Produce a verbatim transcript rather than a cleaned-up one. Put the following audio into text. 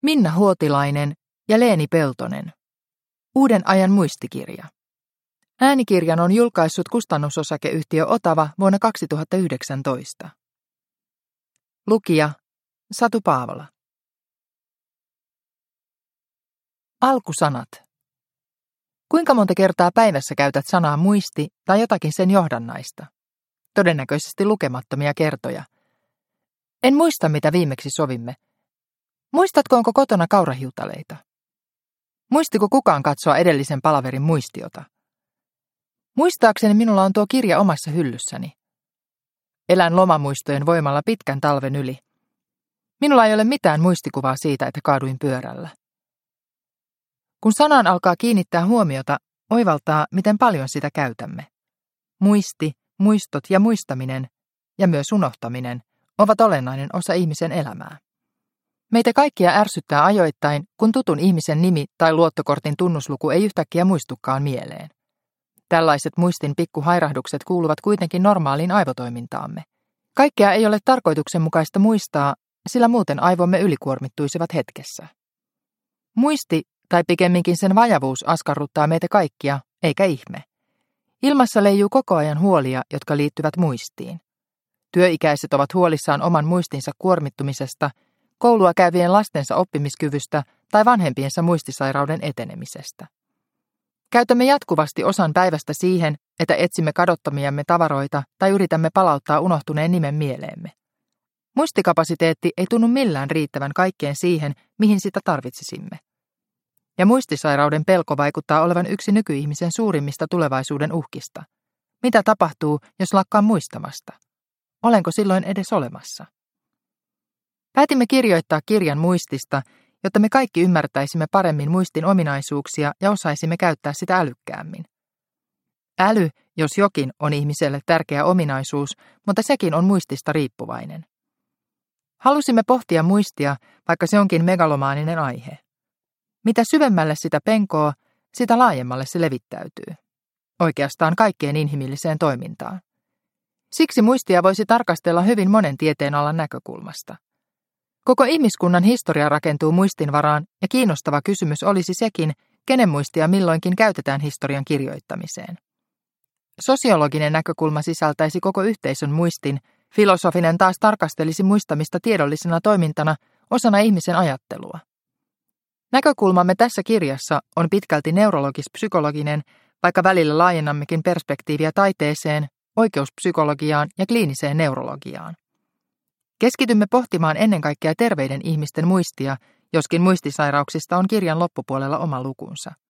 Minna Huotilainen ja Leeni Peltonen. Uuden ajan muistikirja. Äänikirjan on julkaissut kustannusosakeyhtiö Otava vuonna kaksituhattayhdeksäntoista. Lukija Satu Paavola. Alkusanat. Kuinka monta kertaa päivässä käytät sanaa muisti tai jotakin sen johdannaista? Todennäköisesti lukemattomia kertoja. En muista, mitä viimeksi sovimme. Muistatko, onko kotona kaurahiutaleita? Muistiko kukaan katsoa edellisen palaverin muistiota? Muistaakseni minulla on tuo kirja omassa hyllyssäni. Elän lomamuistojen voimalla pitkän talven yli. Minulla ei ole mitään muistikuvaa siitä, että kaaduin pyörällä. Kun sanaan alkaa kiinnittää huomiota, oivaltaa, miten paljon sitä käytämme. Muisti, muistot ja muistaminen, ja myös unohtaminen, ovat olennainen osa ihmisen elämää. Meitä kaikkia ärsyttää ajoittain, kun tutun ihmisen nimi tai luottokortin tunnusluku ei yhtäkkiä muistukaan mieleen. Tällaiset muistin pikkuhairahdukset kuuluvat kuitenkin normaaliin aivotoimintaamme. Kaikkea ei ole tarkoituksenmukaista muistaa, sillä muuten aivomme ylikuormittuisivat hetkessä. Muisti, tai pikemminkin sen vajavuus, askarruttaa meitä kaikkia, eikä ihme. Ilmassa leijuu koko ajan huolia, jotka liittyvät muistiin. Työikäiset ovat huolissaan oman muistinsa kuormittumisesta, koulua käyvien lastensa oppimiskyvystä tai vanhempiensa muistisairauden etenemisestä. Käytämme jatkuvasti osan päivästä siihen, että etsimme kadottamiamme tavaroita tai yritämme palauttaa unohtuneen nimen mieleemme. Muistikapasiteetti ei tunnu millään riittävän kaikkeen siihen, mihin sitä tarvitsisimme. Ja muistisairauden pelko vaikuttaa olevan yksi nykyihmisen suurimmista tulevaisuuden uhkista. Mitä tapahtuu, jos lakkaan muistamasta? Olenko silloin edes olemassa? Päätimme kirjoittaa kirjan muistista, jotta me kaikki ymmärtäisimme paremmin muistin ominaisuuksia ja osaisimme käyttää sitä älykkäämmin. Äly, jos jokin, on ihmiselle tärkeä ominaisuus, mutta sekin on muistista riippuvainen. Halusimme pohtia muistia, vaikka se onkin megalomaaninen aihe. Mitä syvemmälle sitä penkoo, sitä laajemmalle se levittäytyy. Oikeastaan kaikkeen inhimilliseen toimintaan. Siksi muistia voisi tarkastella hyvin monen tieteenalan näkökulmasta. Koko ihmiskunnan historia rakentuu muistin varaan, ja kiinnostava kysymys olisi sekin, kenen muistia milloinkin käytetään historian kirjoittamiseen. Sosiologinen näkökulma sisältäisi koko yhteisön muistin, filosofinen taas tarkastelisi muistamista tiedollisena toimintana osana ihmisen ajattelua. Näkökulmamme tässä kirjassa on pitkälti neurologis-psykologinen, vaikka välillä laajennammekin perspektiiviä taiteeseen, oikeuspsykologiaan ja kliiniseen neurologiaan. Keskitymme pohtimaan ennen kaikkea terveiden ihmisten muistia, joskin muistisairauksista on kirjan loppupuolella oma lukunsa.